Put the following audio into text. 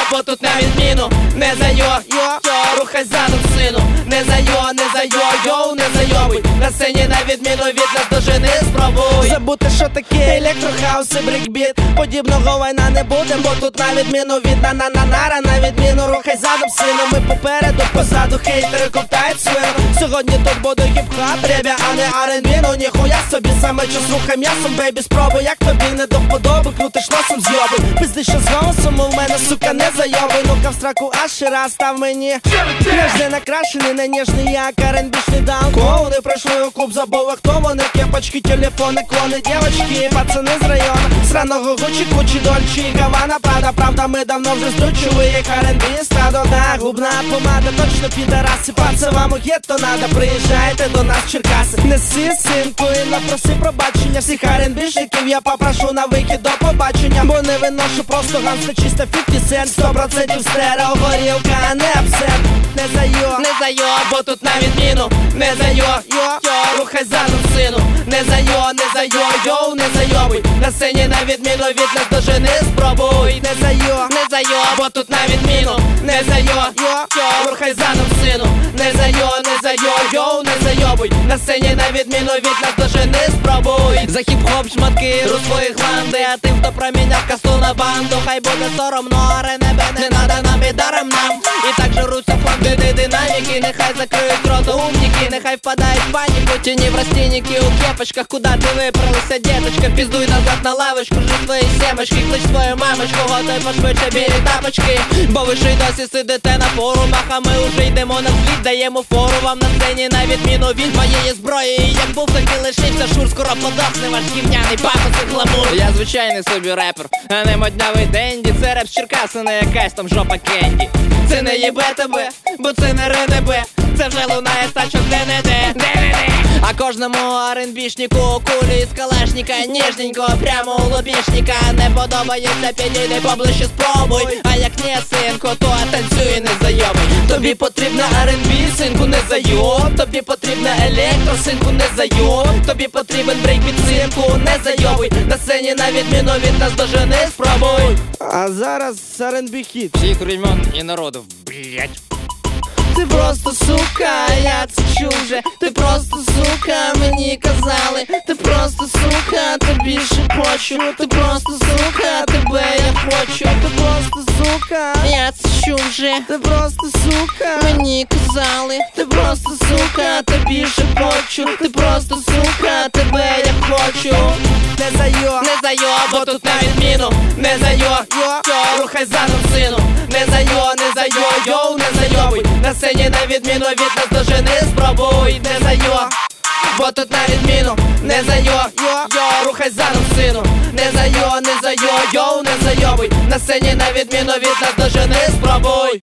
бо тут на відміну не зайо, рухай задом, сину. Не зайо, йоу, не зайобуй. На сцені на відміну від нас дожини, спробуй забути, що таке електрохаус і брейкбіт. Подібного війна не буде, бо тут на відміну від на-на-на-нара. На відміну рухай задом, сину. Ми попереду, позаду хейтери ковтають свину. Сьогодні тут буде хіп-хап, ребя, а не R&B. Ну ніхуя собі, саме час рухай м'ясом, бейбі, спробуй. Як тобі не до вподоби, крутиш носом, зйобуй. Пизди, що з голосом у мене, сука, не зайобуй. Ну-ка в страку аж ще раз став мені. Нежний накрашений, не ніжний, як R&B-шний даун. Клоуни пройшли у клуб, забув, а хто вони. Кепочки, телефони, клони, дівочки, пацани з району. Сраного Гучі, Кучі, Дольчі, Гавана, правда, ми давно вже здучили, як R&B, стадо, да, губна помада. Точно підараси, паце, вам у гетто надо. Приїжджайте до нас в Черкаси. Неси, синку, і напроси пробачення. Всіх R&B-шників я попрошу на вихід до побачення. Бо не виношу просто ганс, чисто 50 cent. 100% стерео, горілка, а не абсент. Не зайо, бо тут на відміну не зайо, рухай задом, сину. Не зайо, йоу, не зайобуй. На сцені на відміну від нас дожини, спробуй. Не зайо, бо тут на відміну не зайо, рухай задом, сину. Не зайо, йоу, не зайобуй. На сцені на відміну від нас дожини, спробуй. За хіп-хоп шматки, ру своїх ланди. А тим, хто проміняв касту на банду, хай буде соромно, аре небе не надо нам і даром нам. І так же руся фонди, динаміки. Нехай закриють рот умніки, нехай впадають в паніку. Тіні в растінники у кепочках, куда ти виправилася, діточка? Піздуй назад на лавочку, жив твої сімочки. Клич твою мамочку, готай пошвидше білі тапочки. Бо ви ж й досі сидите на форумах, а ми уже йдемо на світ, даємо фору вам на сцені на відміну від моєї зброї. І як був, так і лишився, шур, скоро подохне ваш гівняний пафос і гламур. Я звичайний собі репер, а не моднявий денді. Це реп з Черкаси, не якась там жопа Кенді. Це не єбе тебе, бо це не РНБ. Це вже лунає стачок де-не-де. А кожному R&B-шнику кулі із калашника ніжненько, прямо у лобішника. Не подобається, підійди поближче, спробуй. А як не, синку, то танцюй, не зайобуй. Тобі потрібна R&B, синку, не зайоб. Тобі потрібна електро, синку, не зайоб. Тобі потрібен брейкбіт, синку, не зайобуй. На сцені на відміну від нас дожини, спробуй. А зараз R&B хіт всіх времен і народів, блять. Ти просто сука, я це чув вже. Ти просто сука, мені казали. Ти просто сука, тобі шепочу. Ти просто сука, тебе я хочу. Ти просто сука, я це чув вже. Ти просто сука, мені казали. Ти просто сука, тобі шепочу. Ти просто сука, тебе я хочу. Не зайо, бо тут на відміну не зайо, рухай задом, сину. Не зайо, йоу, не зайобуй. На сцені на відміну від нас дожини, спробуй. Не зайо, бо тут на відміну не зайо, рухай задом, сину. Не зайо, йоу, не зайобуй. На сцені на відміну від нас дожини, спробуй.